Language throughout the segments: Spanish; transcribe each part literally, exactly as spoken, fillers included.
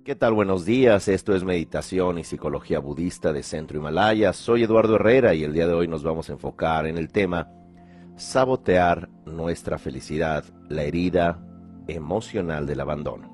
¿Qué tal? Buenos días, esto es Meditación y Psicología Budista de Centro Himalaya. Soy Eduardo Herrera y el día de hoy nos vamos a enfocar en el tema sabotear nuestra felicidad, la herida emocional del abandono.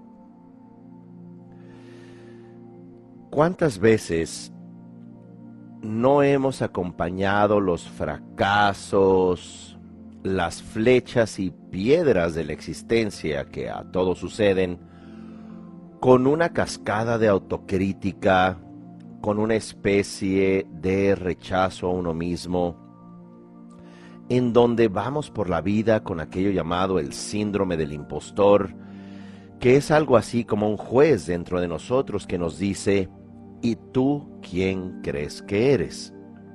¿Cuántas veces no hemos acompañado los fracasos, las flechas y piedras de la existencia que a todos suceden con una cascada de autocrítica, con una especie de rechazo a uno mismo, en donde vamos por la vida con aquello llamado el síndrome del impostor, que es algo así como un juez dentro de nosotros que nos dice, ¿y tú quién crees que eres?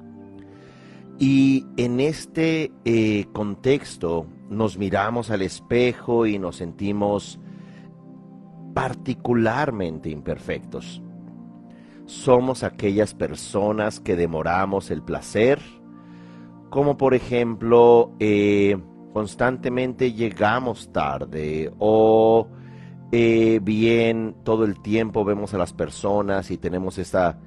Y en este eh, contexto nos miramos al espejo y nos sentimos particularmente imperfectos. Somos aquellas personas que demoramos el placer, como por ejemplo, eh, constantemente llegamos tarde o eh, bien todo el tiempo vemos a las personas y tenemos esta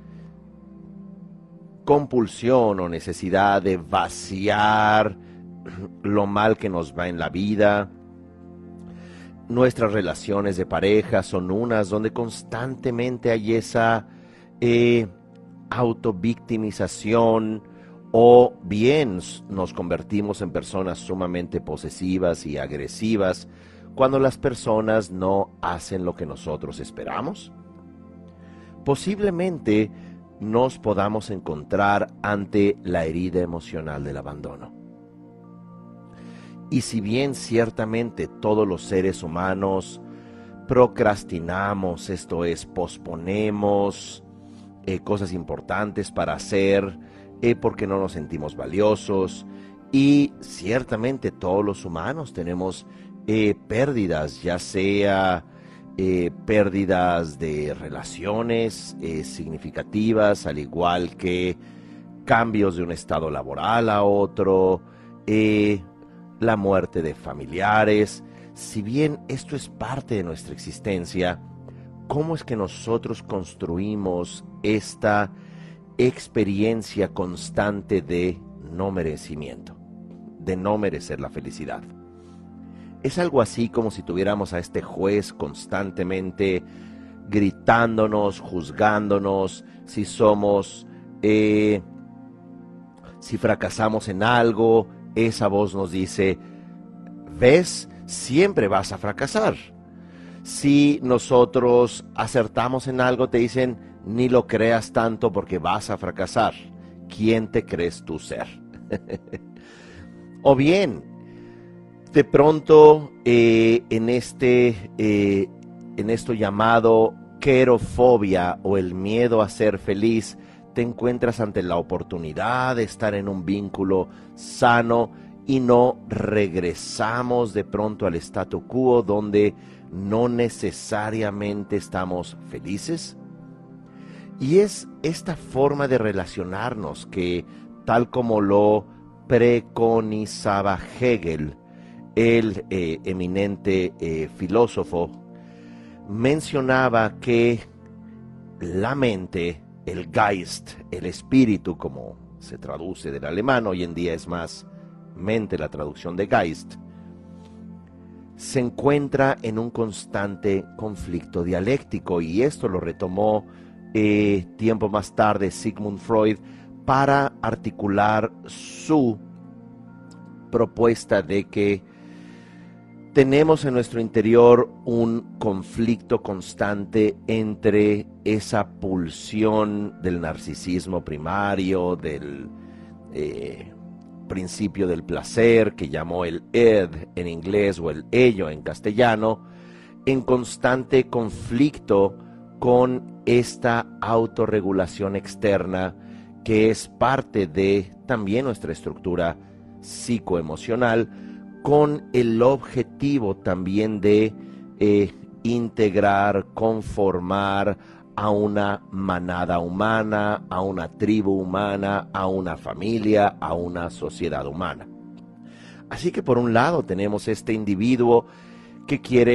compulsión o necesidad de vaciar lo mal que nos va en la vida. Nuestras relaciones de pareja son unas donde constantemente hay esa eh, autovictimización, o bien nos convertimos en personas sumamente posesivas y agresivas cuando las personas no hacen lo que nosotros esperamos. Posiblemente nos podamos encontrar ante la herida emocional del abandono. Y si bien ciertamente todos los seres humanos procrastinamos, esto es, posponemos eh, cosas importantes para hacer eh, porque no nos sentimos valiosos, y ciertamente todos los humanos tenemos eh, pérdidas, ya sea eh, pérdidas de relaciones eh, significativas, al igual que cambios de un estado laboral a otro, eh, la muerte de familiares. Si bien esto es parte de nuestra existencia, ¿cómo es que nosotros construimos esta experiencia constante de no merecimiento, de no merecer la felicidad? Es algo así como si tuviéramos a este juez constantemente gritándonos, juzgándonos, si somos, eh, si fracasamos en algo. Esa voz nos dice, ¿ves? Siempre vas a fracasar. Si nosotros acertamos en algo, te dicen, ni lo creas tanto porque vas a fracasar. ¿Quién te crees tú ser? O bien, de pronto, eh, en este, eh, en esto llamado querofobia o el miedo a ser feliz, te encuentras ante la oportunidad de estar en un vínculo sano y no regresamos de pronto al statu quo donde no necesariamente estamos felices. Y es esta forma de relacionarnos que, tal como lo preconizaba Hegel, el eh, eminente eh, filósofo, mencionaba que la mente, el Geist, el espíritu, como se traduce del alemán, hoy en día es más mente la traducción de Geist, se encuentra en un constante conflicto dialéctico, y esto lo retomó eh, tiempo más tarde Sigmund Freud para articular su propuesta de que tenemos en nuestro interior un conflicto constante entre esa pulsión del narcisismo primario, del eh, principio del placer, que llamó el id en inglés o el ello en castellano, en constante conflicto con esta autorregulación externa que es parte de también nuestra estructura psicoemocional, con el objetivo también de eh, integrar, conformar a una manada humana, a una tribu humana, a una familia, a una sociedad humana. Así que por un lado tenemos este individuo que quiere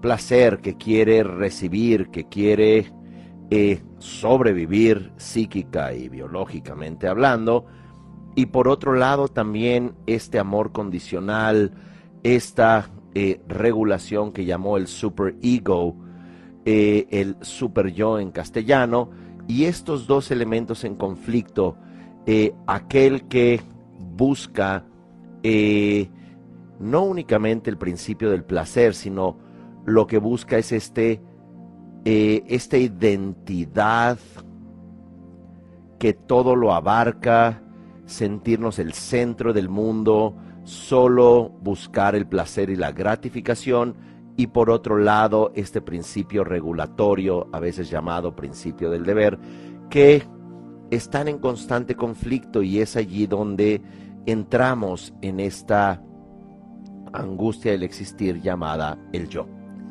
placer, que quiere recibir, que quiere eh, sobrevivir psíquica y biológicamente hablando, y por otro lado también este amor condicional, esta eh, regulación que llamó el superego, eh, el super yo en castellano, y estos dos elementos en conflicto, eh, aquel que busca eh, no únicamente el principio del placer, sino lo que busca es este, eh, esta identidad que todo lo abarca, sentirnos el centro del mundo, solo buscar el placer y la gratificación, y por otro lado este principio regulatorio, a veces llamado principio del deber, que están en constante conflicto, y es allí donde entramos en esta angustia del existir llamada el yo.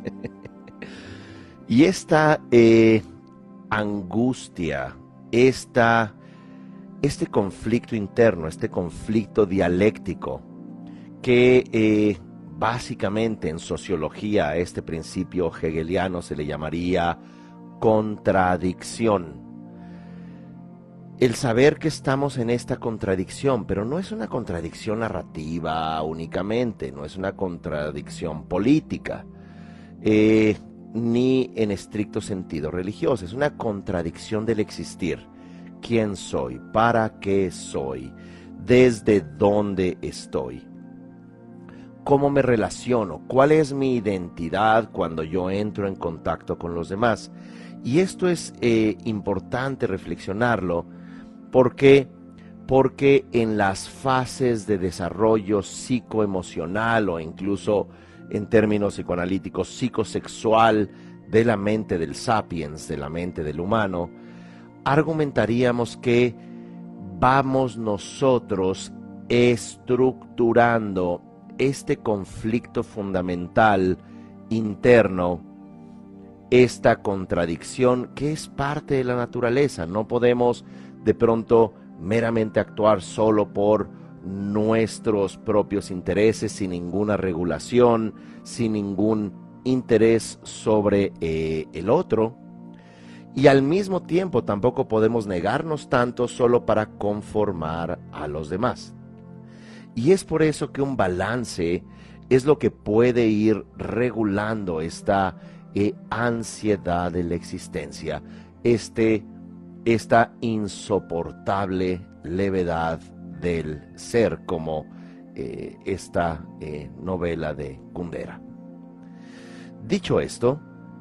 Y esta eh, angustia, esta, este conflicto interno, este conflicto dialéctico, que eh, básicamente en sociología a este principio hegeliano se le llamaría contradicción. El saber que estamos en esta contradicción, pero no es una contradicción narrativa únicamente, no es una contradicción política, eh, ni en estricto sentido religioso, es una contradicción del existir. ¿Quién soy? ¿Para qué soy? ¿Desde dónde estoy? ¿Cómo me relaciono? ¿Cuál es mi identidad cuando yo entro en contacto con los demás? Y esto es eh, importante reflexionarlo. ¿Por qué? Porque en las fases de desarrollo psicoemocional, o incluso en términos psicoanalíticos psicosexual, de la mente del sapiens, de la mente del humano, argumentaríamos que vamos nosotros estructurando este conflicto fundamental interno, esta contradicción que es parte de la naturaleza. No podemos de pronto meramente actuar solo por nuestros propios intereses, sin ninguna regulación, sin ningún interés sobre eh, el otro, y al mismo tiempo tampoco podemos negarnos tanto solo para conformar a los demás. Y es por eso que un balance es lo que puede ir regulando esta eh, ansiedad de la existencia, este esta insoportable levedad del ser, como eh, esta eh, novela de Kundera. Dicho esto,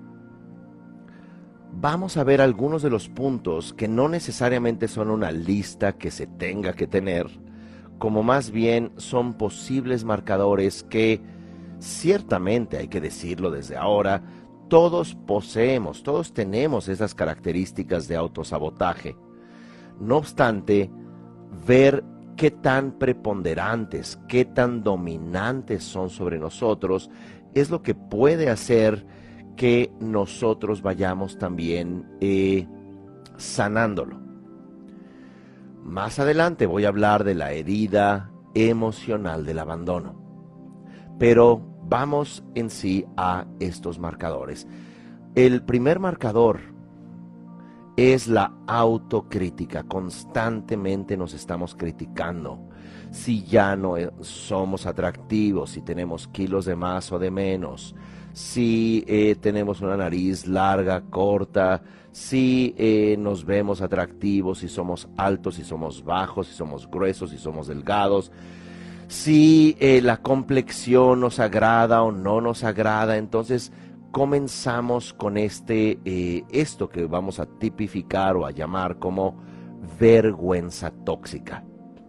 vamos a ver algunos de los puntos que no necesariamente son una lista que se tenga que tener, como más bien son posibles marcadores que, ciertamente hay que decirlo desde ahora, todos poseemos, todos tenemos esas características de autosabotaje. No obstante, ver qué tan preponderantes, qué tan dominantes son sobre nosotros, es lo que puede hacer que nosotros vayamos también eh, sanándolo. Más adelante voy a hablar de la herida emocional del abandono, pero vamos en sí a estos marcadores. El primer marcador es la autocrítica. Constantemente nos estamos criticando. Si ya no somos atractivos, si tenemos kilos de más o de menos, si eh, tenemos una nariz larga, corta, si eh, nos vemos atractivos, si somos altos, si somos bajos, si somos gruesos, si somos delgados, si eh, la complexión nos agrada o no nos agrada. Entonces comenzamos con este, eh, esto que vamos a tipificar o a llamar como vergüenza tóxica.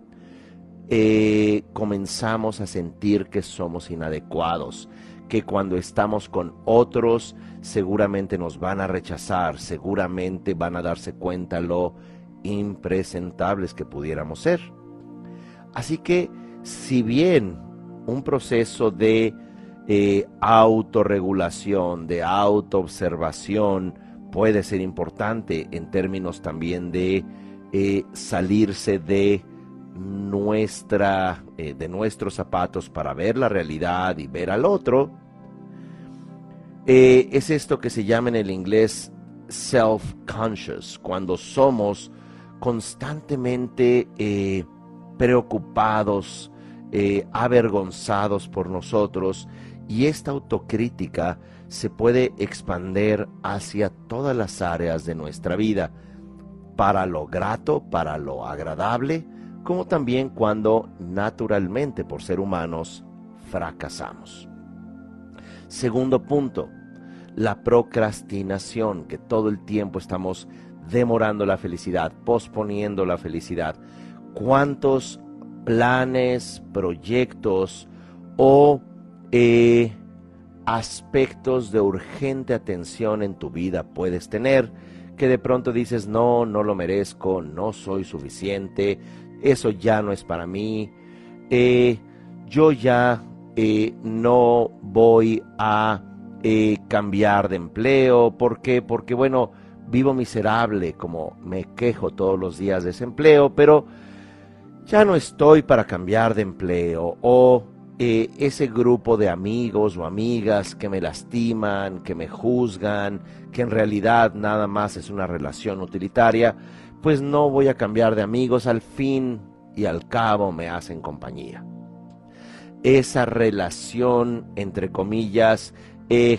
Eh, comenzamos a sentir que somos inadecuados, que cuando estamos con otros seguramente nos van a rechazar, seguramente van a darse cuenta lo impresentables que pudiéramos ser. Así que, si bien un proceso de eh, autorregulación, de autoobservación puede ser importante en términos también de eh, salirse de nuestra, eh, de nuestros zapatos para ver la realidad y ver al otro, Eh, es esto que se llama en el inglés self-conscious, cuando somos constantemente eh, preocupados, eh, avergonzados por nosotros, y esta autocrítica se puede expandir hacia todas las áreas de nuestra vida, para lo grato, para lo agradable, como también cuando naturalmente por ser humanos fracasamos. Segundo punto, la procrastinación, que todo el tiempo estamos demorando la felicidad, posponiendo la felicidad. ¿Cuántos planes, proyectos o eh, aspectos de urgente atención en tu vida puedes tener, que de pronto dices, no, no lo merezco, no soy suficiente, eso ya no es para mí, eh, yo ya eh, no voy a eh, cambiar de empleo? ¿Por qué? Porque bueno, vivo miserable, como me quejo todos los días de ese empleo, pero ya no estoy para cambiar de empleo, o eh, ese grupo de amigos o amigas que me lastiman, que me juzgan, que en realidad nada más es una relación utilitaria, pues no voy a cambiar de amigos, al fin y al cabo me hacen compañía. Esa relación, entre comillas, eh,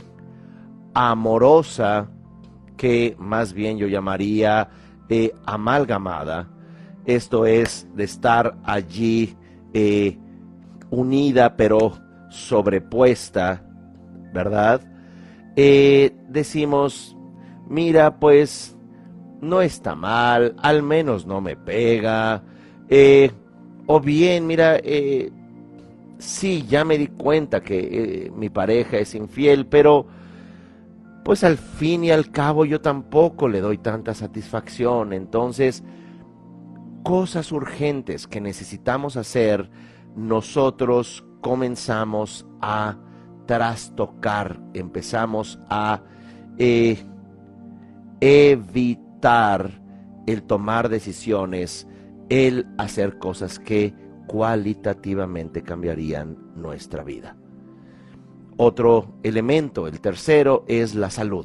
amorosa, que más bien yo llamaría eh, amalgamada, esto es de estar allí eh, unida pero sobrepuesta, ¿verdad? Eh, decimos, mira, pues no está mal, al menos no me pega, eh, o bien, mira, eh, sí, ya me di cuenta que eh, mi pareja es infiel, pero pues al fin y al cabo yo tampoco le doy tanta satisfacción. Entonces, cosas urgentes que necesitamos hacer, nosotros comenzamos a trastocar, empezamos a eh, evitar el tomar decisiones, el hacer cosas que cualitativamente cambiarían nuestra vida. Otro elemento, el tercero, es la salud.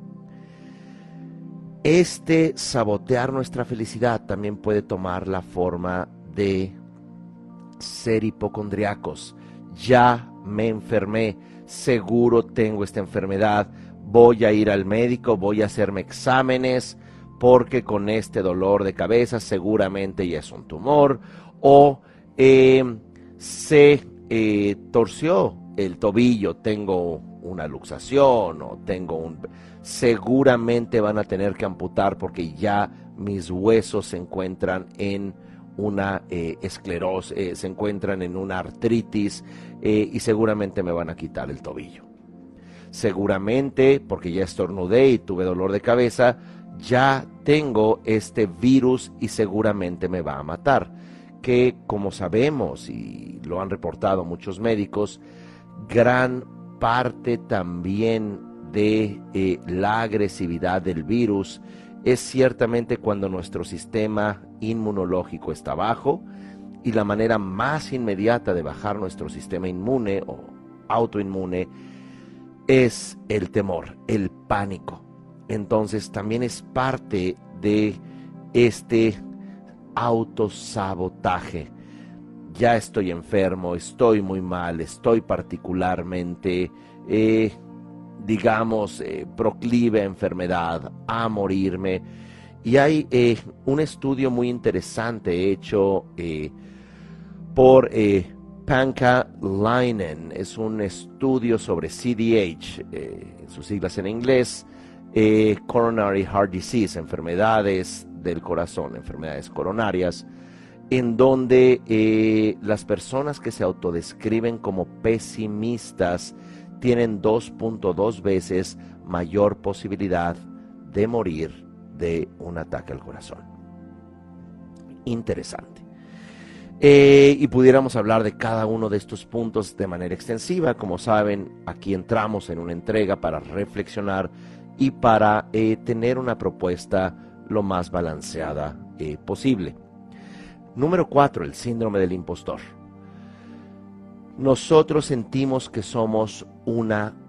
Este sabotear nuestra felicidad también puede tomar la forma de ser hipocondriacos. Ya me enfermé, seguro tengo esta enfermedad, voy a ir al médico, voy a hacerme exámenes, porque con este dolor de cabeza seguramente ya es un tumor, o eh, se eh, torció el tobillo, tengo una luxación o tengo un... seguramente van a tener que amputar porque ya mis huesos se encuentran en una eh, esclerosis, eh, se encuentran en una artritis eh, y seguramente me van a quitar el tobillo. Seguramente, porque ya estornudé y tuve dolor de cabeza, ya tengo este virus y seguramente me va a matar. Que como sabemos y lo han reportado muchos médicos, gran parte también de eh, la agresividad del virus es ciertamente cuando nuestro sistema inmunológico está bajo, y la manera más inmediata de bajar nuestro sistema inmune o autoinmune es el temor, el pánico. Entonces también es parte de este autosabotaje. Ya estoy enfermo, estoy muy mal, estoy particularmente, eh, digamos, eh, proclive a enfermedad, a morirme. Y hay eh, un estudio muy interesante hecho eh, por eh, Panka Leinen. Es un estudio sobre C D H, eh, sus siglas en inglés, eh, Coronary Heart Disease, enfermedades del corazón, enfermedades coronarias, en donde eh, las personas que se autodescriben como pesimistas tienen dos punto dos veces mayor posibilidad de morir de un ataque al corazón. Interesante. Eh, y pudiéramos hablar de cada uno de estos puntos de manera extensiva. Como saben, aquí entramos en una entrega para reflexionar y para eh, tener una propuesta lo más balanceada eh, posible. Número cuatro, el síndrome del impostor. Nosotros sentimos que somos una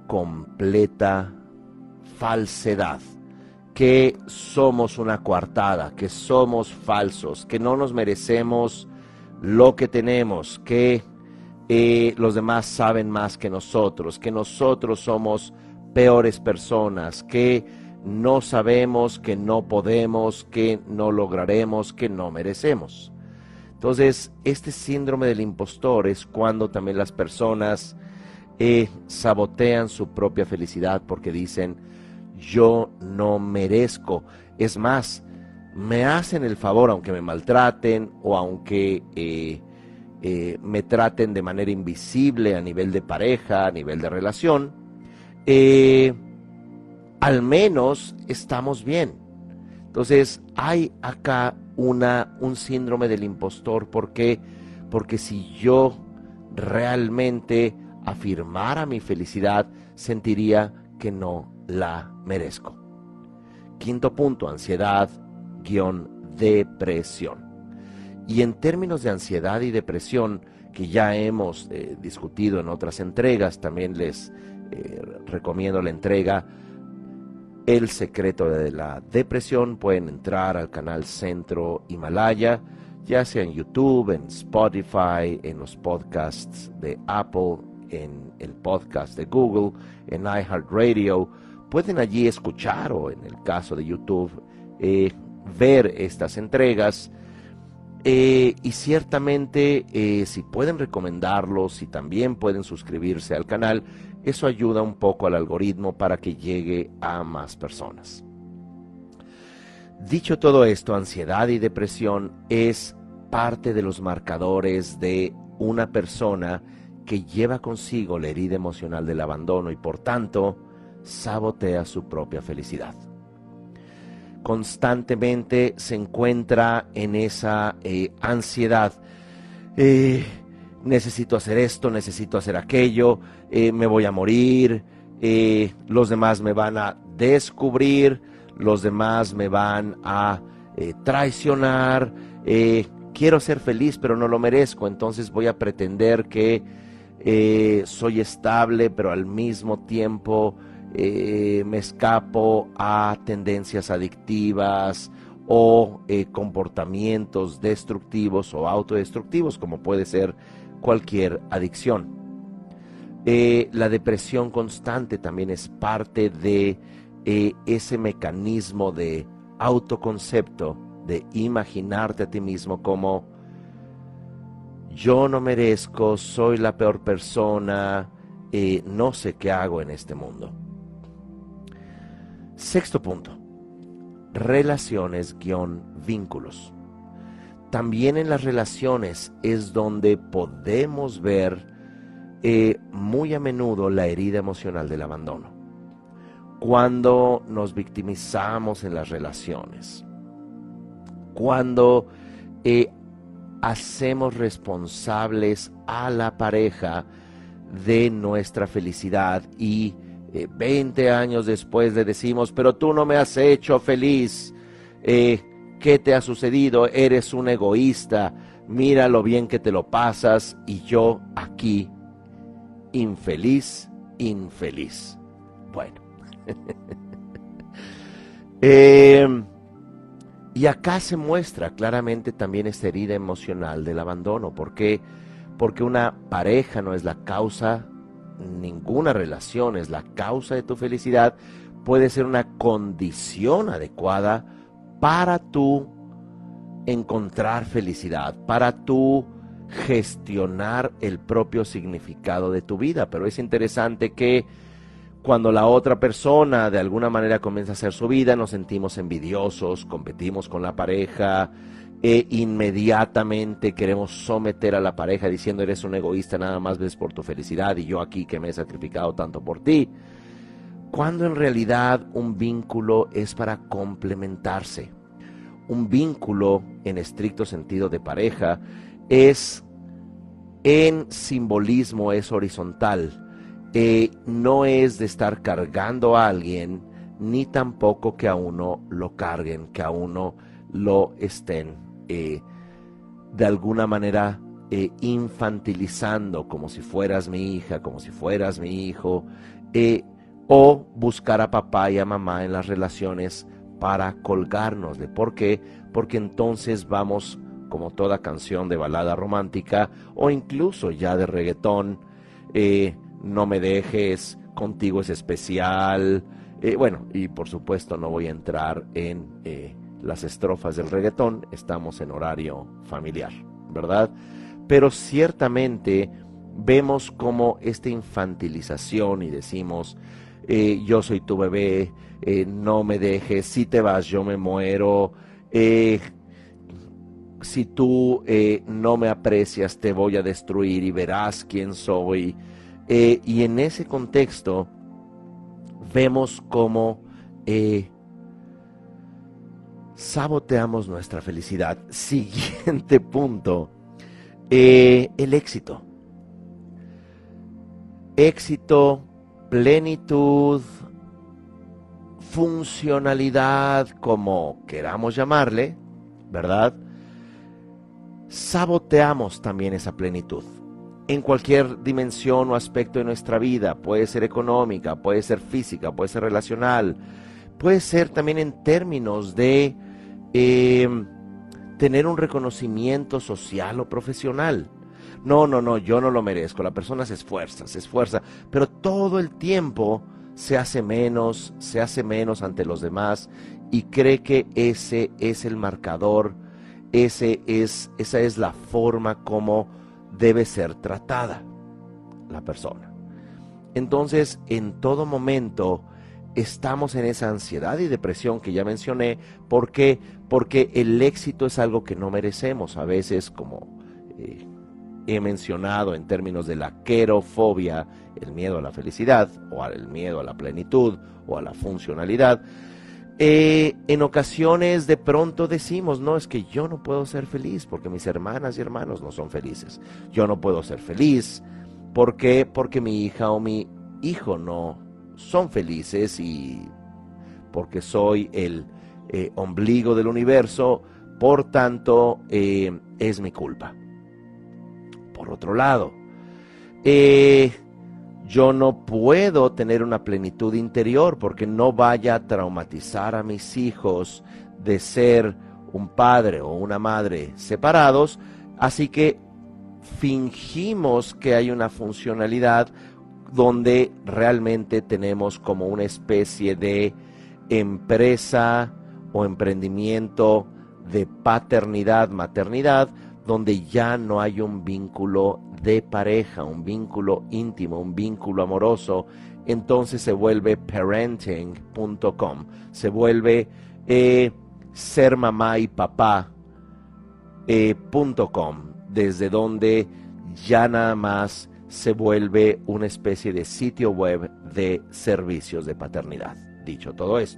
completa falsedad, que somos una coartada, que somos falsos, que no nos merecemos lo que tenemos, que eh, los demás saben más que nosotros, que nosotros somos peores personas, que no sabemos, que no podemos, que no lograremos, que no merecemos. Entonces, este síndrome del impostor es cuando también las personas eh, sabotean su propia felicidad porque dicen, yo no merezco. Es más, me hacen el favor, aunque me maltraten o aunque eh, eh, me traten de manera invisible a nivel de pareja, a nivel de relación, eh, al menos estamos bien. Entonces hay acá una, un síndrome del impostor. ¿Por qué? Porque si yo realmente afirmara mi felicidad, sentiría que no la merezco. Quinto punto, ansiedad guión depresión. Y en términos de ansiedad y depresión, que ya hemos eh, discutido en otras entregas, también les eh, recomiendo la entrega El secreto de la depresión. Pueden entrar al canal Centro Himalaya, ya sea en YouTube, en Spotify, en los podcasts de Apple, en el podcast de Google, en iHeartRadio. Pueden allí escuchar, o en el caso de YouTube, eh, ver estas entregas. Eh, y ciertamente, eh, si pueden recomendarlos, si también pueden suscribirse al canal, eso ayuda un poco al algoritmo para que llegue a más personas. Dicho todo esto, ansiedad y depresión es parte de los marcadores de una persona que lleva consigo la herida emocional del abandono y por tanto sabotea su propia felicidad. Constantemente se encuentra en esa eh, ansiedad. Eh, necesito hacer esto, necesito hacer aquello, eh, me voy a morir, eh, los demás me van a descubrir, los demás me van a eh, traicionar, eh, quiero ser feliz pero no lo merezco, entonces voy a pretender que eh, soy estable pero al mismo tiempo eh, me escapo a tendencias adictivas o eh, comportamientos destructivos o autodestructivos, como puede ser cualquier adicción. Eh, la depresión constante también es parte de eh, ese mecanismo de autoconcepto, de imaginarte a ti mismo como yo no merezco, soy la peor persona, eh, no sé qué hago en este mundo. Sexto punto, relaciones-vínculos. También en las relaciones es donde podemos ver eh, muy a menudo la herida emocional del abandono. Cuando nos victimizamos en las relaciones, cuando eh, hacemos responsables a la pareja de nuestra felicidad y eh, veinte años después le decimos, pero tú no me has hecho feliz, eh, ¿qué te ha sucedido? Eres un egoísta, mira lo bien que te lo pasas y yo aquí, infeliz, infeliz. Bueno. eh, y acá se muestra claramente también esta herida emocional del abandono. ¿Por qué? Porque una pareja no es la causa, ninguna relación es la causa de tu felicidad, puede ser una condición adecuada para tú encontrar felicidad, para tú gestionar el propio significado de tu vida. Pero es interesante que cuando la otra persona de alguna manera comienza a hacer su vida, nos sentimos envidiosos, competimos con la pareja, e inmediatamente queremos someter a la pareja diciendo eres un egoísta, nada más ves por tu felicidad y yo aquí que me he sacrificado tanto por ti. Cuando en realidad un vínculo es para complementarse. Un vínculo en estricto sentido de pareja es, en simbolismo, es horizontal. Eh, no es de estar cargando a alguien, ni tampoco que a uno lo carguen, que a uno lo estén eh, de alguna manera eh, infantilizando, como si fueras mi hija, como si fueras mi hijo, eh, o buscar a papá y a mamá en las relaciones para colgárnosle. ¿Por qué? Porque entonces vamos, como toda canción de balada romántica o incluso ya de reggaetón, eh, no me dejes, contigo es especial, eh, bueno, y por supuesto no voy a entrar en eh, las estrofas del reggaetón, estamos en horario familiar, ¿verdad? Pero ciertamente vemos como esta infantilización y decimos, eh, yo soy tu bebé, eh, no me dejes, si te vas yo me muero, eh, si tú eh, no me aprecias te voy a destruir y verás quién soy. Eh, y en ese contexto vemos cómo eh, saboteamos nuestra felicidad. Siguiente punto, eh, el éxito. Éxito, plenitud, funcionalidad, como queramos llamarle, ¿verdad? Saboteamos también esa plenitud. En cualquier dimensión o aspecto de nuestra vida, puede ser económica, puede ser física, puede ser relacional, puede ser también en términos de eh, tener un reconocimiento social o profesional. No, no, no, yo no lo merezco. La persona se esfuerza, se esfuerza, pero todo el tiempo se hace menos, se hace menos ante los demás y cree que ese es el marcador, ese es, esa es la forma como debe ser tratada la persona. Entonces, en todo momento estamos en esa ansiedad y depresión que ya mencioné. ¿Por qué? Porque el éxito es algo que no merecemos. A veces, como eh, he mencionado en términos de la querofobia, el miedo a la felicidad, o al miedo a la plenitud, o a la funcionalidad, eh, en ocasiones de pronto decimos, no, es que yo no puedo ser feliz porque mis hermanas y hermanos no son felices. Yo no puedo ser feliz. ¿Por qué? Porque mi hija o mi hijo no son felices y porque soy el eh, ombligo del universo, por tanto, eh, es mi culpa. Por otro lado, eh, yo no puedo tener una plenitud interior porque no vaya a traumatizar a mis hijos de ser un padre o una madre separados, así que fingimos que hay una funcionalidad donde realmente tenemos como una especie de empresa o emprendimiento de paternidad, maternidad, donde ya no hay un vínculo de pareja, un vínculo íntimo, un vínculo amoroso. Entonces se vuelve parenting punto com, se vuelve eh, ser mamá y papá eh, punto com, desde donde ya nada más se vuelve una especie de sitio web de servicios de paternidad. Dicho todo esto.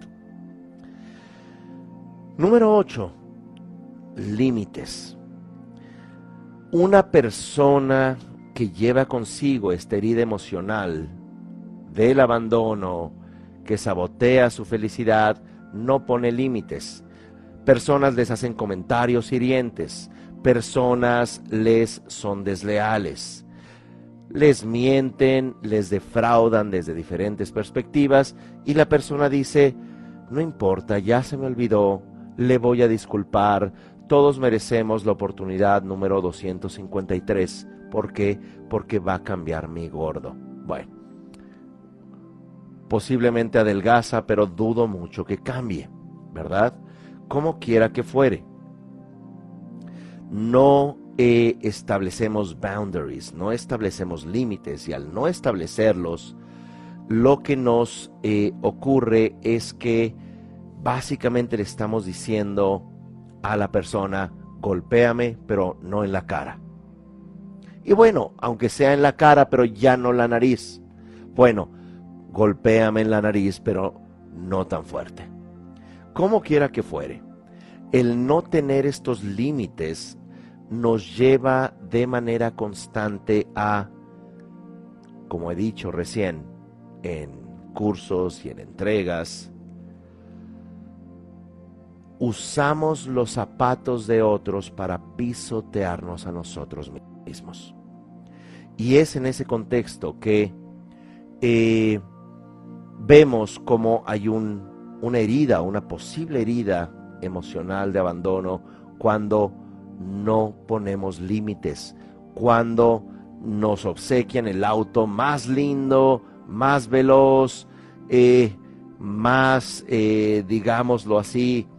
Número ocho. Límites. Una persona que lleva consigo esta herida emocional del abandono, que sabotea su felicidad, no pone límites. Personas les hacen comentarios hirientes, personas les son desleales, les mienten, les defraudan desde diferentes perspectivas y la persona dice, no importa, ya se me olvidó, le voy a disculpar, todos merecemos la oportunidad número doscientos cincuenta y tres. ¿Por qué? Porque va a cambiar mi gordo. Bueno, posiblemente adelgaza, pero dudo mucho que cambie, ¿verdad? Como quiera que fuere. No eh, establecemos boundaries, no establecemos límites, y al no establecerlos, lo que nos eh, ocurre es que básicamente le estamos diciendo a la persona, golpéame, pero no en la cara. Y bueno, aunque sea en la cara, pero ya no la nariz. Bueno, golpéame en la nariz, pero no tan fuerte. Como quiera que fuere, el no tener estos límites nos lleva de manera constante a, como he dicho recién, en cursos y en entregas, usamos los zapatos de otros para pisotearnos a nosotros mismos. Y es en ese contexto que eh, vemos como hay un, una herida, una posible herida emocional de abandono cuando no ponemos límites, cuando nos obsequian el auto más lindo, más veloz, eh, más, eh, digámoslo así,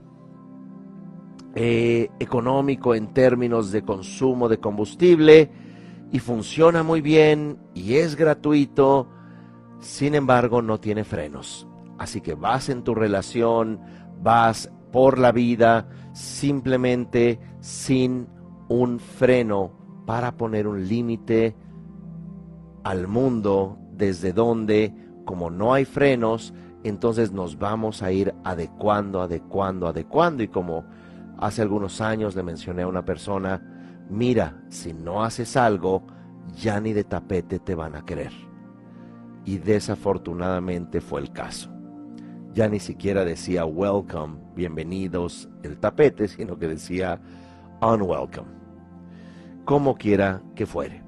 eh, económico en términos de consumo de combustible, y funciona muy bien y es gratuito. Sin embargo, no tiene frenos. Así que vas en tu relación, vas por la vida simplemente sin un freno para poner un límite al mundo, desde donde, como no hay frenos, entonces nos vamos a ir adecuando, adecuando, adecuando. Y como hace algunos años le mencioné a una persona, mira, si no haces algo, ya ni de tapete te van a querer. Y desafortunadamente fue el caso. Ya ni siquiera decía welcome, bienvenidos, el tapete, sino que decía unwelcome. Como quiera que fuere.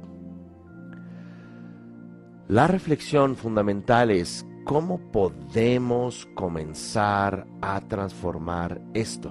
La reflexión fundamental es cómo podemos comenzar a transformar esto.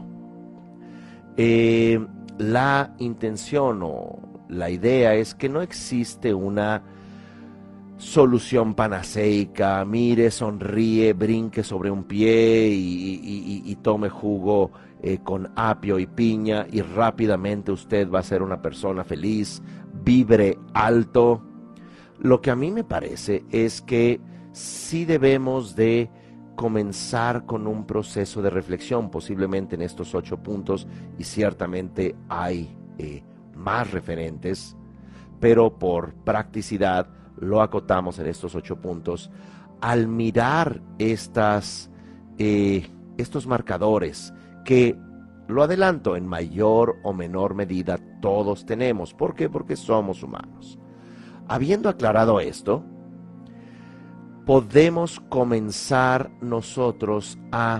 Eh, la intención o la idea es que no existe una solución panaceica, mire, sonríe, brinque sobre un pie y, y, y, y tome jugo eh, con apio y piña y rápidamente usted va a ser una persona feliz, vibre alto. Lo que a mí me parece es que sí debemos de comenzar con un proceso de reflexión, posiblemente en estos ocho puntos, y ciertamente hay eh, más referentes, pero por practicidad lo acotamos en estos ocho puntos. Al mirar estas, eh, estos marcadores que, lo adelanto, en mayor o menor medida todos tenemos. ¿Por qué? Porque somos humanos. Habiendo aclarado esto, podemos comenzar nosotros a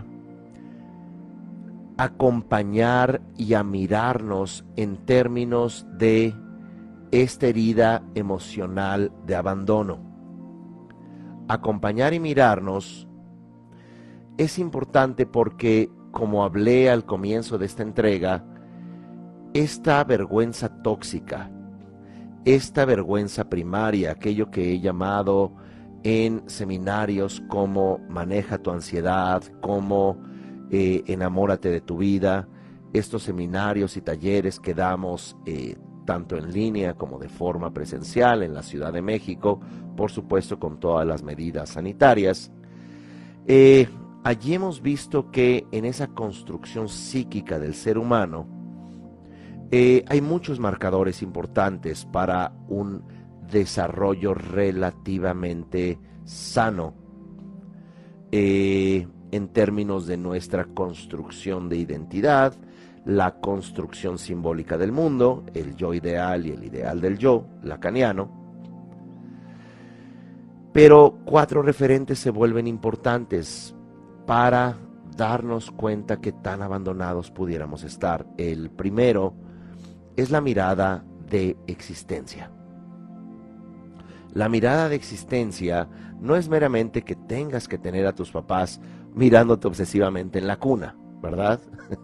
acompañar y a mirarnos en términos de esta herida emocional de abandono. Acompañar y mirarnos es importante porque, como hablé al comienzo de esta entrega, esta vergüenza tóxica, esta vergüenza primaria, aquello que he llamado en seminarios como maneja tu ansiedad, como eh, enamórate de tu vida, estos seminarios y talleres que damos eh, tanto en línea como de forma presencial en la Ciudad de México, por supuesto con todas las medidas sanitarias. Eh, allí hemos visto que en esa construcción psíquica del ser humano eh, hay muchos marcadores importantes para un desarrollo relativamente sano eh, en términos de nuestra construcción de identidad, la construcción simbólica del mundo, el yo ideal y el ideal del yo, lacaniano. Pero cuatro referentes se vuelven importantes para darnos cuenta que tan abandonados pudiéramos estar. El primero es la mirada de existencia. La mirada de existencia no es meramente que tengas que tener a tus papás mirándote obsesivamente en la cuna, ¿verdad?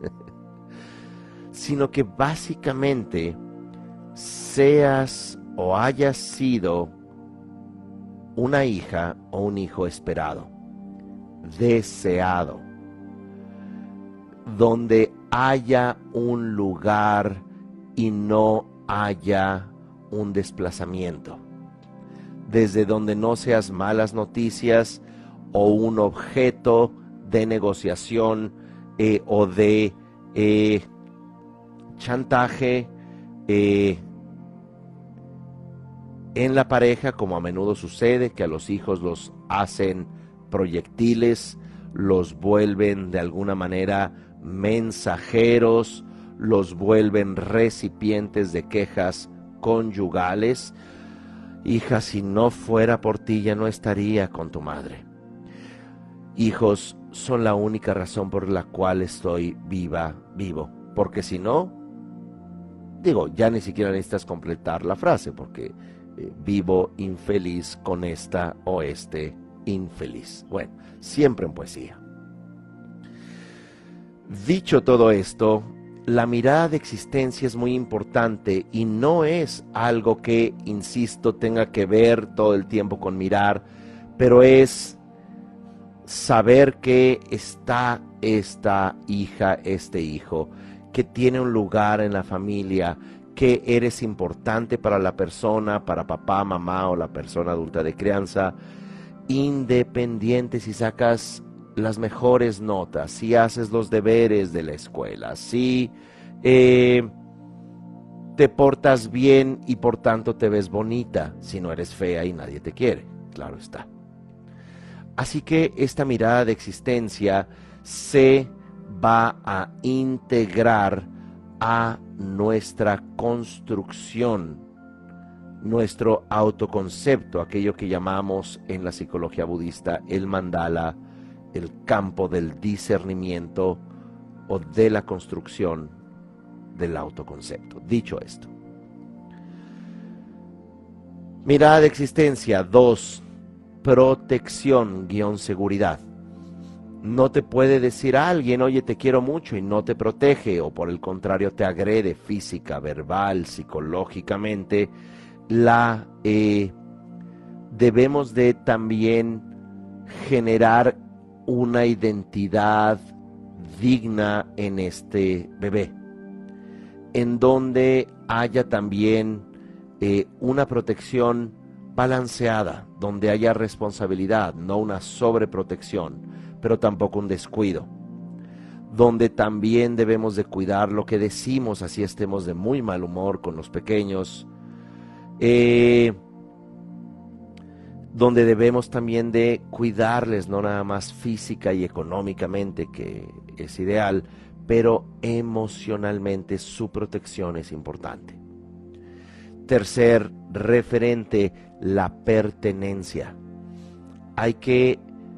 Sino que básicamente seas o hayas sido una hija o un hijo esperado, deseado, donde haya un lugar y no haya un desplazamiento, desde donde no seas malas noticias o un objeto de negociación eh, o de eh, chantaje eh, en la pareja, como a menudo sucede, que a los hijos los hacen proyectiles, los vuelven de alguna manera mensajeros, los vuelven recipientes de quejas conyugales. Hija, si no fuera por ti ya no estaría con tu madre. Hijos son la única razón por la cual estoy viva, vivo, porque si no, digo, ya ni siquiera necesitas completar la frase, porque eh, vivo infeliz con esta o este infeliz. Bueno, siempre en poesía. Dicho todo esto, la mirada de existencia es muy importante y no es algo que, insisto, tenga que ver todo el tiempo con mirar, pero es saber que está esta hija, este hijo, que tiene un lugar en la familia, que eres importante para la persona, para papá, mamá o la persona adulta de crianza, independiente si sacas las mejores notas, si haces los deberes de la escuela, si eh, te portas bien y por tanto te ves bonita, si no eres fea y nadie te quiere, claro está. Así que esta mirada de existencia se va a integrar a nuestra construcción, nuestro autoconcepto, aquello que llamamos en la psicología budista el mandala, el campo del discernimiento o de la construcción del autoconcepto. Dicho esto, mirada de existencia, dos, protección guión seguridad. No te puede decir a alguien, oye, te quiero mucho y no te protege, o por el contrario te agrede física, verbal, psicológicamente. La eh, debemos de también generar una identidad digna en este bebé, en donde haya también eh, una protección balanceada, donde haya responsabilidad, no una sobreprotección, pero tampoco un descuido, donde también debemos de cuidar lo que decimos, así estemos de muy mal humor con los pequeños, eh, donde debemos también de cuidarles, no nada más física y económicamente, que es ideal, pero emocionalmente su protección es importante. Tercer referente, la pertenencia. Hay que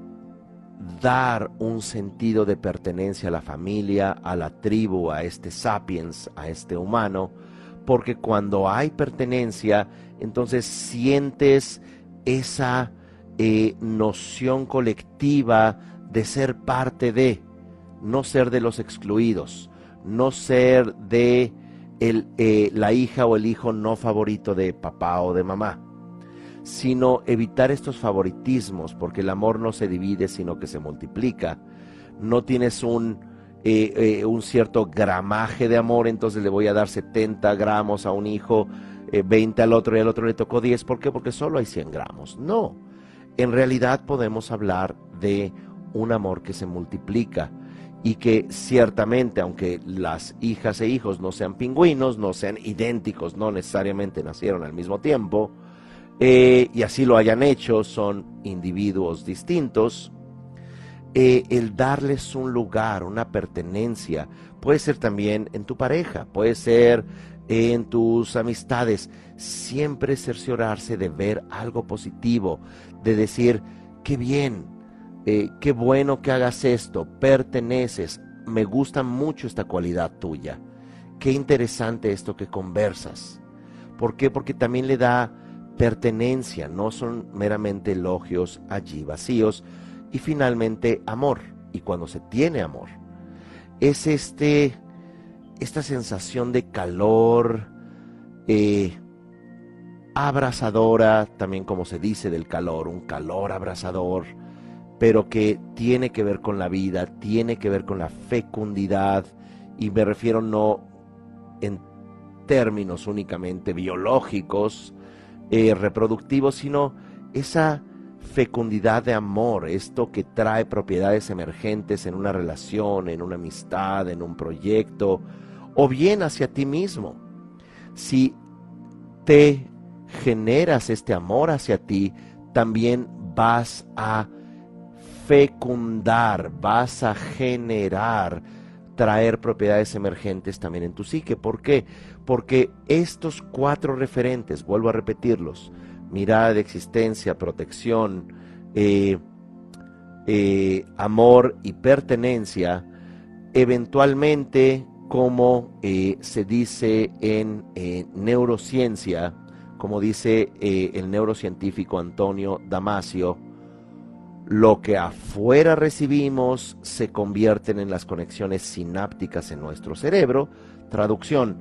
dar un sentido de pertenencia a la familia, a la tribu, a este sapiens, a este humano, porque cuando hay pertenencia, entonces sientes esa eh, noción colectiva de ser parte de, no ser de los excluidos, no ser de el, eh, la hija o el hijo no favorito de papá o de mamá, sino evitar estos favoritismos, porque el amor no se divide, sino que se multiplica. No tienes un, eh, eh, un cierto gramaje de amor, entonces le voy a dar setenta gramos a un hijo, eh, veinte al otro y al otro le tocó diez. ¿Por qué? Porque solo hay cien gramos. No, en realidad podemos hablar de un amor que se multiplica y que ciertamente, aunque las hijas e hijos no sean pingüinos, no sean idénticos, no necesariamente nacieron al mismo tiempo, Eh, y así lo hayan hecho, son individuos distintos, eh, el darles un lugar, una pertenencia, puede ser también en tu pareja, puede ser en tus amistades, siempre cerciorarse de ver algo positivo, de decir, qué bien, eh, qué bueno que hagas esto, perteneces, me gusta mucho esta cualidad tuya, qué interesante esto que conversas. ¿Por qué? Porque también le da pertenencia, no son meramente elogios allí vacíos. Y finalmente amor, y cuando se tiene amor es este esta sensación de calor eh, abrazadora, también como se dice del calor, un calor abrazador, pero que tiene que ver con la vida, tiene que ver con la fecundidad, y me refiero no en términos únicamente biológicos, Eh, reproductivos, sino esa fecundidad de amor, esto que trae propiedades emergentes en una relación, en una amistad, en un proyecto, o bien hacia ti mismo. Si te generas este amor hacia ti, también vas a fecundar, vas a generar, traer propiedades emergentes también en tu psique. ¿Por qué? Porque estos cuatro referentes, vuelvo a repetirlos, mirada de existencia, protección, eh, eh, amor y pertenencia, eventualmente, como eh, se dice en eh, neurociencia, como dice eh, el neurocientífico Antonio Damasio, Lo que afuera recibimos se convierten en las conexiones sinápticas en nuestro cerebro. Traducción: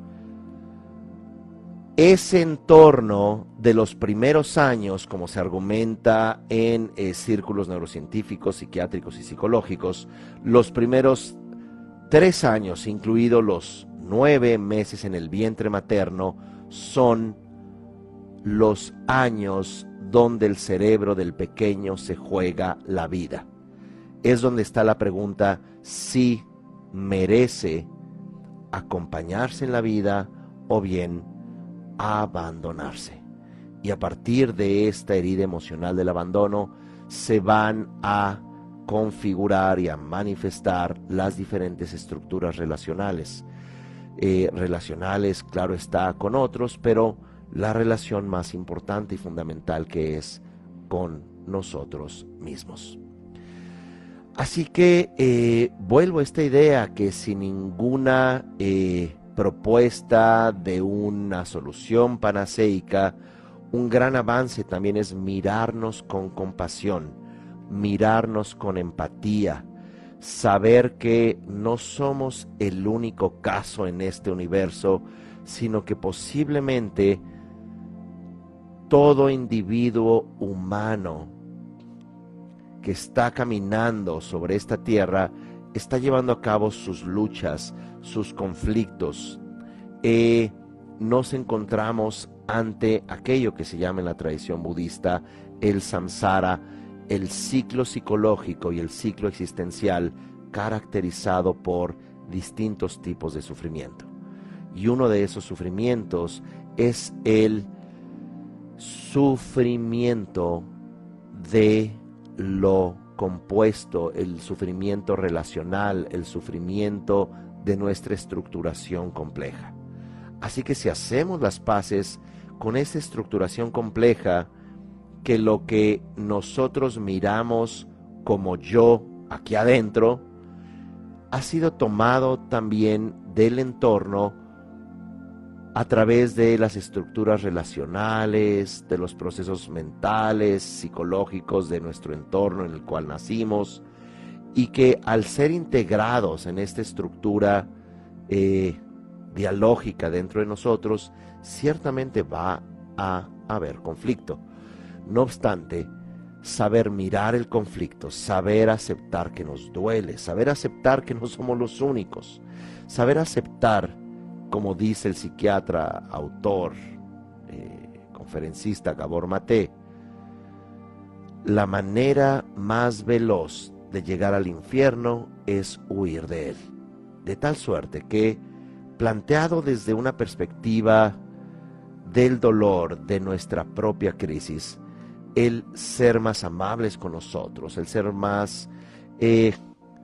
ese entorno de los primeros años, como se argumenta en eh, círculos neurocientíficos, psiquiátricos y psicológicos, los primeros tres años, incluidos los nueve meses en el vientre materno, son los años donde el cerebro del pequeño se juega la vida. Es donde está la pregunta si merece acompañarse en la vida o bien abandonarse. Y a partir de esta herida emocional del abandono se van a configurar y a manifestar las diferentes estructuras relacionales. Eh, relacionales, claro está, con otros, pero la relación más importante y fundamental, que es con nosotros mismos. Así que eh, vuelvo a esta idea que sin ninguna eh, propuesta de una solución panaceica, un gran avance también es mirarnos con compasión, mirarnos con empatía, saber que no somos el único caso en este universo, sino que posiblemente todo individuo humano que está caminando sobre esta tierra está llevando a cabo sus luchas, sus conflictos. Eh, nos encontramos ante aquello que se llama en la tradición budista el samsara, el ciclo psicológico y el ciclo existencial caracterizado por distintos tipos de sufrimiento. Y uno de esos sufrimientos es el sufrimiento de lo compuesto, el sufrimiento relacional, el sufrimiento de nuestra estructuración compleja. Así que si hacemos las paces con esta estructuración compleja, que lo que nosotros miramos como yo aquí adentro ha sido tomado también del entorno a través de las estructuras relacionales, de los procesos mentales, psicológicos de nuestro entorno en el cual nacimos, y que al ser integrados en esta estructura eh, dialógica dentro de nosotros, ciertamente va a haber conflicto. No obstante, saber mirar el conflicto, saber aceptar que nos duele, saber aceptar que no somos los únicos, saber aceptar, como dice el psiquiatra, autor, eh, conferencista Gabor Maté, la manera más veloz de llegar al infierno es huir de él. De tal suerte que, planteado desde una perspectiva del dolor de nuestra propia crisis, el ser más amables con nosotros, el ser más eh,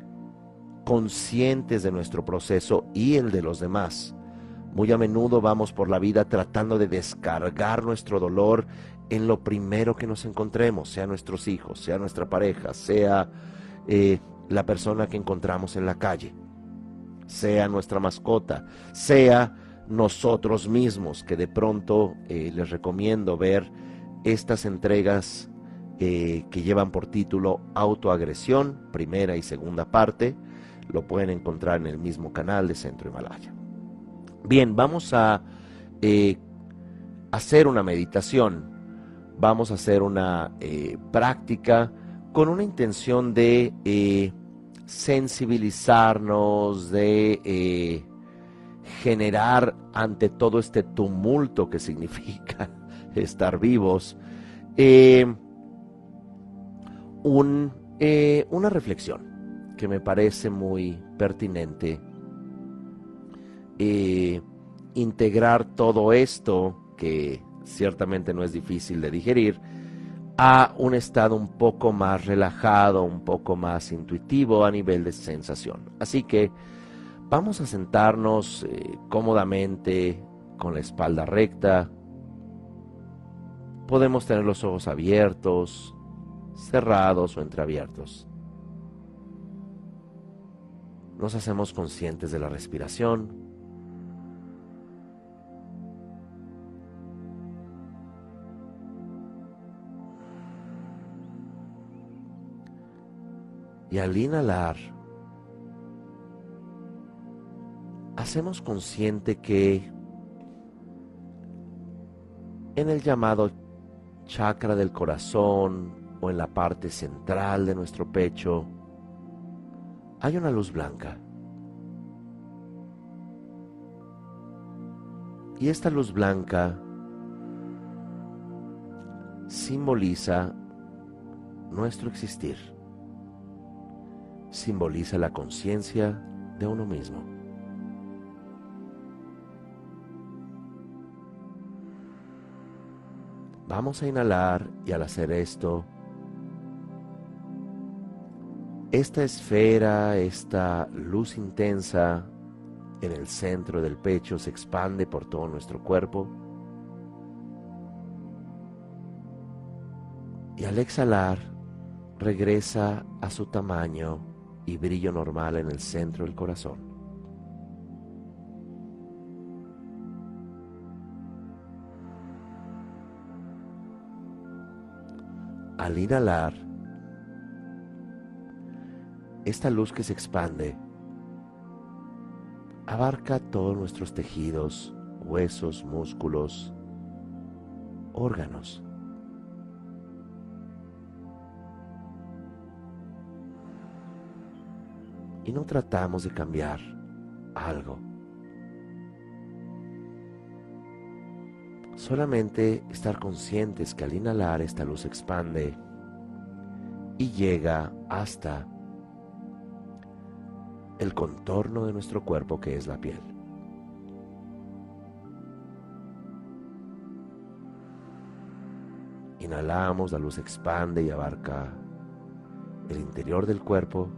conscientes de nuestro proceso y el de los demás. Muy a menudo vamos por la vida tratando de descargar nuestro dolor en lo primero que nos encontremos, sea nuestros hijos, sea nuestra pareja, sea eh, la persona que encontramos en la calle, sea nuestra mascota, sea nosotros mismos, que de pronto eh, les recomiendo ver estas entregas eh, que llevan por título Autoagresión, primera y segunda parte. Lo pueden encontrar en el mismo canal de Centro Himalaya. Bien, vamos a eh, hacer una meditación, vamos a hacer una eh, práctica con una intención de eh, sensibilizarnos, de eh, generar ante todo este tumulto que significa estar vivos, eh, un, eh, una reflexión que me parece muy pertinente. Eh, integrar todo esto, que ciertamente no es difícil de digerir, a un estado un poco más relajado, un poco más intuitivo a nivel de sensación. Así que vamos a sentarnos eh, cómodamente, con la espalda recta. Podemos tener los ojos abiertos, cerrados o entreabiertos. Nos hacemos conscientes de la respiración. Y al inhalar, hacemos consciente que en el llamado chakra del corazón o en la parte central de nuestro pecho hay una luz blanca. Y esta luz blanca simboliza nuestro existir, simboliza la conciencia de uno mismo. Vamos a inhalar y al hacer esto, esta esfera, esta luz intensa en el centro del pecho se expande por todo nuestro cuerpo. Y al exhalar, regresa a su tamaño y brillo normal en el centro del corazón. Al inhalar, esta luz que se expande abarca todos nuestros tejidos, huesos, músculos, órganos. Y no tratamos de cambiar algo. Solamente estar conscientes que al inhalar esta luz se expande y llega hasta el contorno de nuestro cuerpo, que es la piel. Inhalamos, la luz se expande y abarca el interior del cuerpo.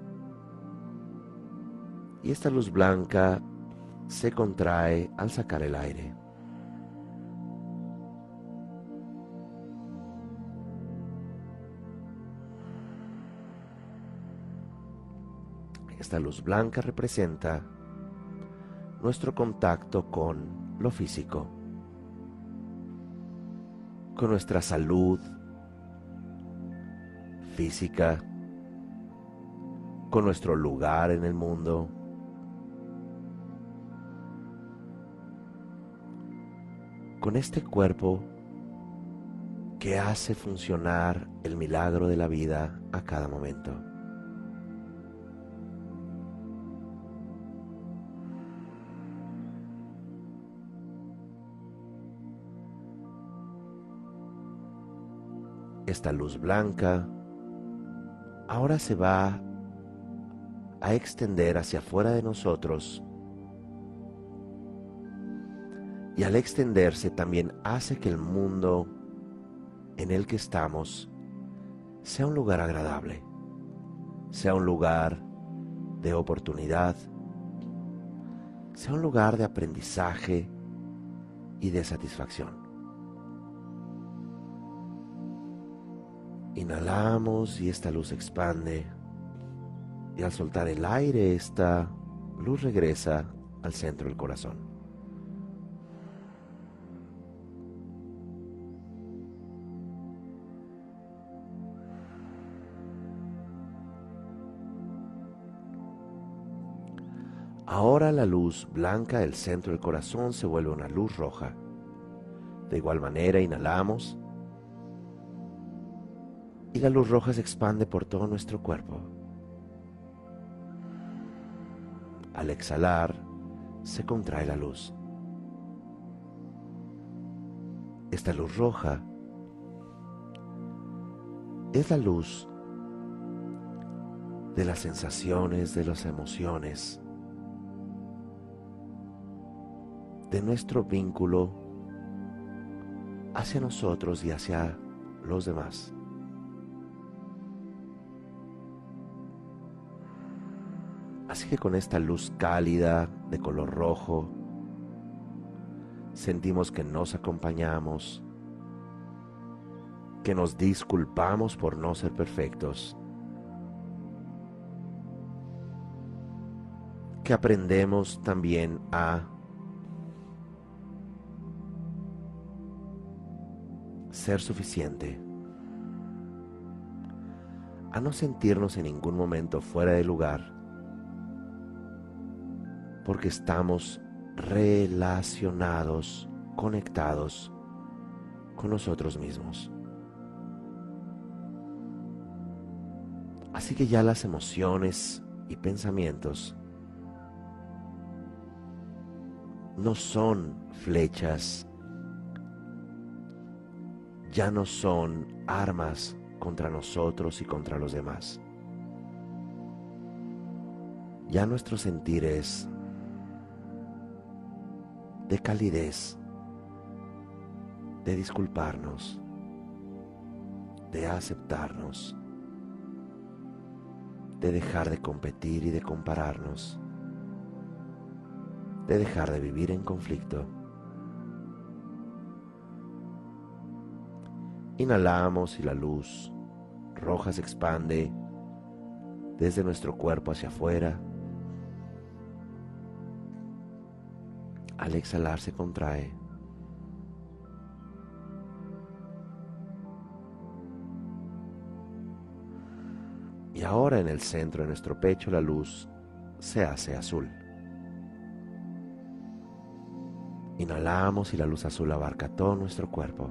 Y esta luz blanca se contrae al sacar el aire. Esta luz blanca representa nuestro contacto con lo físico, con nuestra salud física, con nuestro lugar en el mundo, con este cuerpo que hace funcionar el milagro de la vida a cada momento. Esta luz blanca ahora se va a extender hacia afuera de nosotros, y al extenderse también hace que el mundo en el que estamos sea un lugar agradable, sea un lugar de oportunidad, sea un lugar de aprendizaje y de satisfacción. Inhalamos y esta luz se expande, y al soltar el aire esta luz regresa al centro del corazón. Ahora la luz blanca del centro del corazón se vuelve una luz roja. De igual manera inhalamos y la luz roja se expande por todo nuestro cuerpo. Al exhalar, se contrae la luz. Esta luz roja es la luz de las sensaciones, de las emociones, de nuestro vínculo hacia nosotros y hacia los demás. Así que con esta luz cálida de color rojo, sentimos que nos acompañamos, que nos disculpamos por no ser perfectos, que aprendemos también a ser suficiente, a no sentirnos en ningún momento fuera de lugar, porque estamos relacionados, conectados con nosotros mismos. Así que ya las emociones y pensamientos no son flechas, ya no son armas contra nosotros y contra los demás. Ya nuestro sentir es de calidez, de disculparnos, de aceptarnos, de dejar de competir y de compararnos, de dejar de vivir en conflicto. Inhalamos y la luz roja se expande desde nuestro cuerpo hacia afuera. Al exhalar se contrae. Y ahora en el centro de nuestro pecho la luz se hace azul. Inhalamos y la luz azul abarca todo nuestro cuerpo.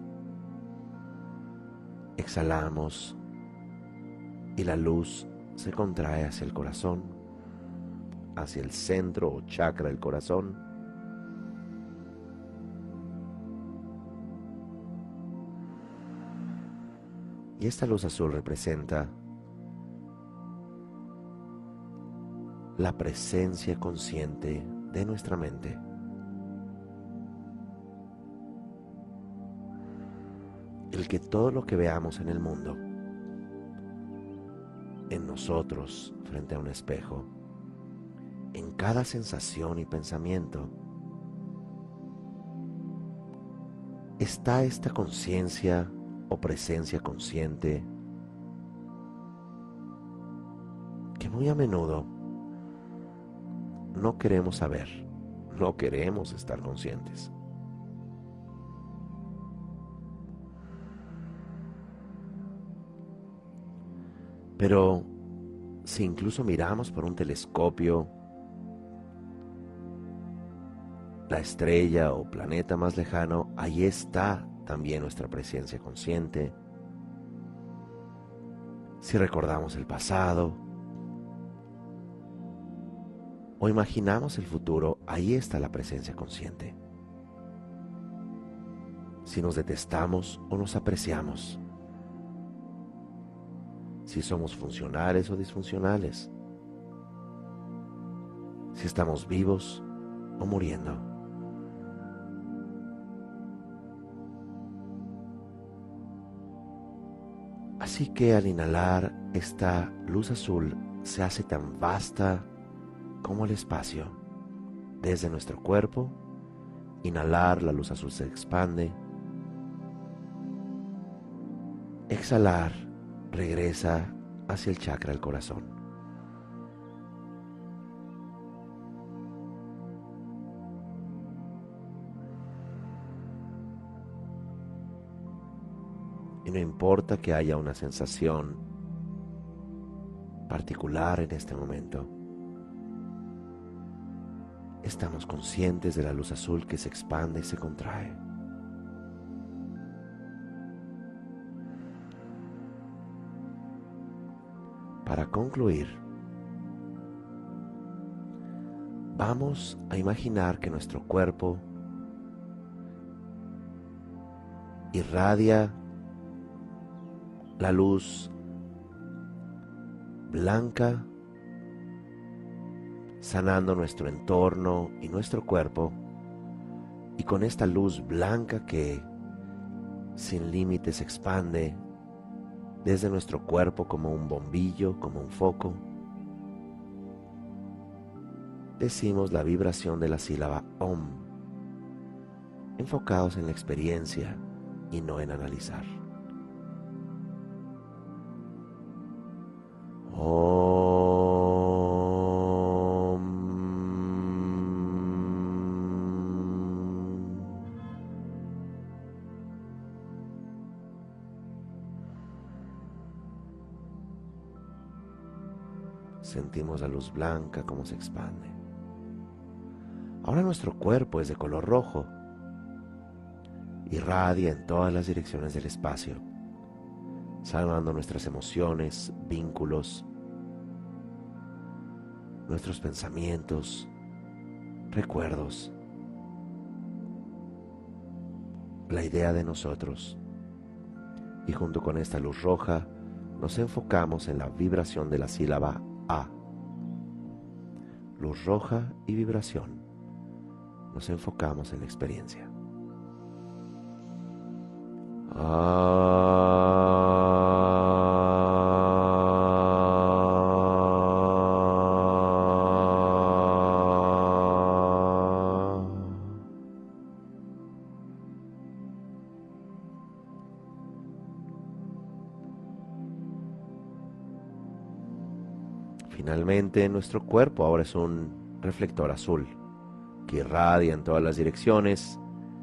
Exhalamos y la luz se contrae hacia el corazón, hacia el centro o chakra del corazón. Y esta luz azul representa la presencia consciente de nuestra mente. El que todo lo que veamos en el mundo, en nosotros, frente a un espejo, en cada sensación y pensamiento, está esta conciencia o presencia consciente que muy a menudo no queremos saber, no queremos estar conscientes. Pero si incluso miramos por un telescopio la estrella o planeta más lejano, ahí está también nuestra presencia consciente. Si recordamos el pasado o imaginamos el futuro, ahí está la presencia consciente. Si nos detestamos o nos apreciamos, si somos funcionales o disfuncionales, si estamos vivos o muriendo. Así que al inhalar, esta luz azul se hace tan vasta como el espacio. Desde nuestro cuerpo, inhalar, la luz azul se expande. Exhalar, regresa hacia el chakra del corazón. Y no importa que haya una sensación particular en este momento, estamos conscientes de la luz azul que se expande y se contrae. Para concluir, vamos a imaginar que nuestro cuerpo irradia la luz blanca, sanando nuestro entorno y nuestro cuerpo, y con esta luz blanca que sin límites se expande desde nuestro cuerpo como un bombillo, como un foco, decimos la vibración de la sílaba Om, enfocados en la experiencia y no en analizar. Sentimos la luz blanca como se expande. Ahora nuestro cuerpo es de color rojo. Irradia en todas las direcciones del espacio, sanando nuestras emociones, vínculos, nuestros pensamientos, recuerdos, la idea de nosotros. Y junto con esta luz roja nos enfocamos en la vibración de la sílaba A. Luz roja y vibración. Nos enfocamos en la experiencia. Finalmente, nuestro cuerpo ahora es un reflector azul que irradia en todas las direcciones.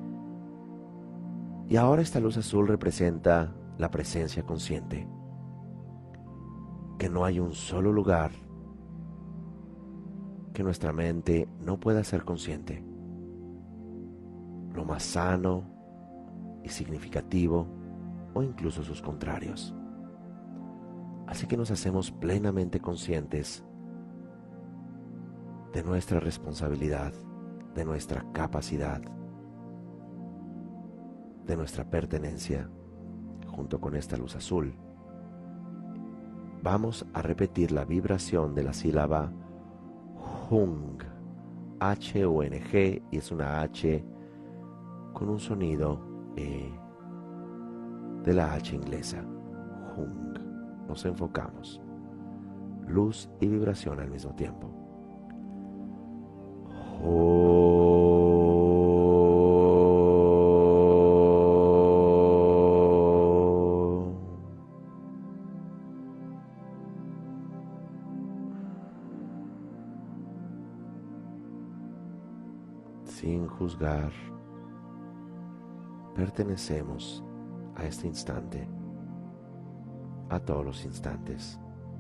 Y ahora esta luz azul representa la presencia consciente, que no hay un solo lugar que nuestra mente no pueda ser consciente. Lo más sano y significativo, o incluso sus contrarios. Así que nos hacemos plenamente conscientes de nuestra responsabilidad, de nuestra capacidad, de nuestra pertenencia, junto con esta luz azul. Vamos a repetir la vibración de la sílaba Hung, H U N G, y es una H con un sonido eh, de la H inglesa. Hung. Nos enfocamos. Luz y vibración al mismo tiempo. Hung. Sin juzgar, pertenecemos a este instante, a todos los instantes,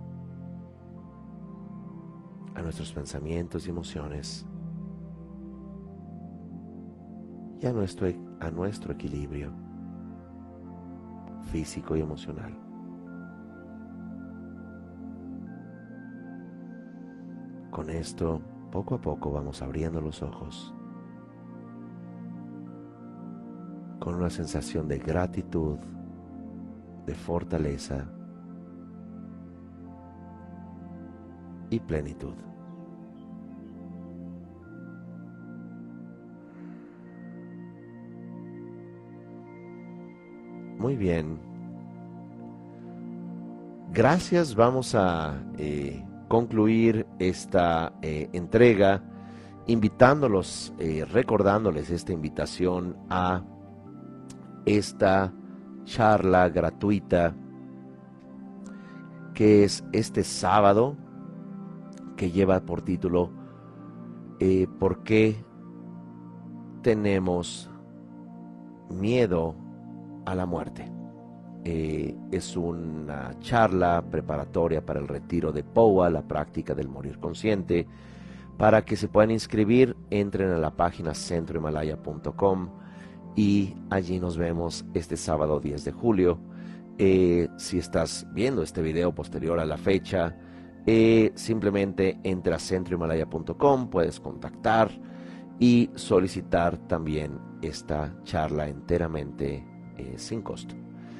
a nuestros pensamientos y emociones, y a nuestro, a nuestro equilibrio físico y emocional. Con esto, poco a poco vamos abriendo los ojos, con una sensación de gratitud, de fortaleza y plenitud. Muy bien. Gracias. Vamos a eh, concluir esta eh, entrega invitándolos, eh, recordándoles esta invitación a esta charla gratuita que es este sábado, que lleva por título eh, ¿por qué tenemos miedo a la muerte? Eh, es una charla preparatoria para el retiro de P O A, la práctica del morir consciente. Para que se puedan inscribir, entren a la página centro himalaya punto com y allí nos vemos este sábado diez de julio. Eh, si estás viendo este video posterior a la fecha, eh, simplemente entra a centro himalaya punto com, puedes contactar y solicitar también esta charla enteramente eh, sin costo.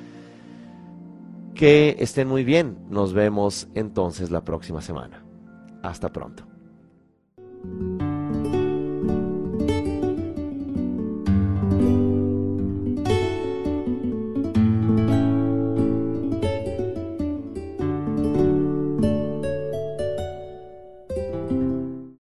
Que estén muy bien. Nos vemos entonces la próxima semana. Hasta pronto.